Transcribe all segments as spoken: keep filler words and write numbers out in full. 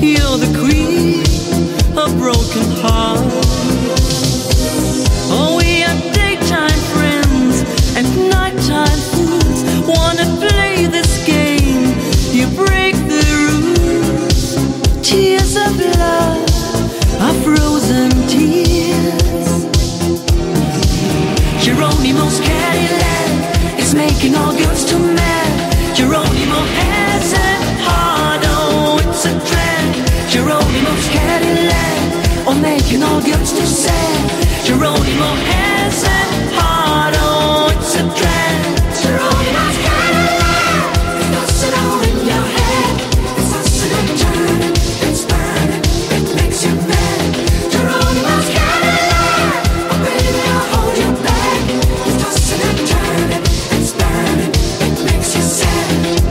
You're the queen of broken hearts. Oh, we are daytime friends and nighttime fools. Wanna play this game? You break the rules. Tears of love are frozen tears. Geronimo's Cadillac is making all girls too mad. Geronimo has a heart, oh, it's a drag. Geronimo's Cadillac, oh, making all girls too sad. Geronimo has a heart, oh, it's a drag. Geronimo's Cadillac, it does it all in your head. It's tossing and turning, it's burning, it makes you mad. Geronimo's Cadillac, oh baby, I'll hold you back. It's tossing and turning, it's burning, it makes you sad.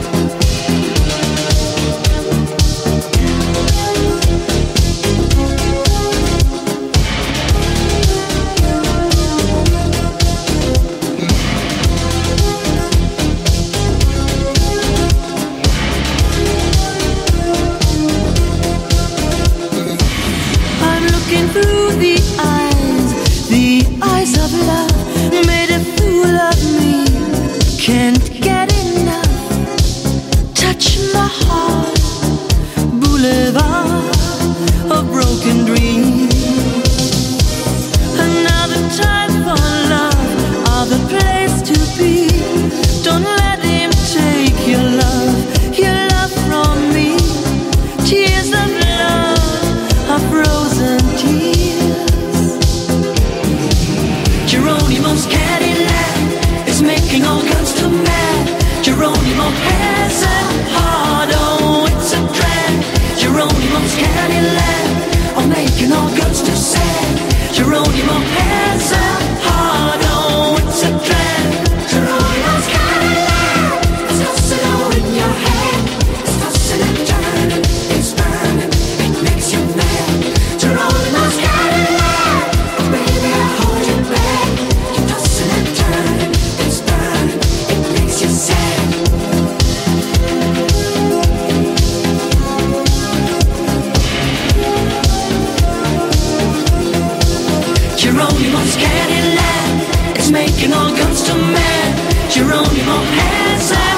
Through the eyes, the eyes of love, made a fool of me. Can't get enough. Touch my heart, boulevard of broken dreams. Another time for love, other place to be. Don't let him take your love, your love from me. Tears of love are frozen tears. Geronimo's Cadillac is making all girls too mad. Geronimo has a heart, oh, it's a drag. Geronimo's Cadillac, oh, making all girls too sad. Geronimo has a heart, oh, it's a drag. Geronimo's Cadillac, it's tossing all in your head. It's tossing and turning, it's burning, it makes you mad. Geronimo's Cadillac, oh baby, I'll hold you back. You're tossing and turning, it's burning, it makes you sad. Geronimo's Cadillac, it's making all girls too mad. Geronimo has a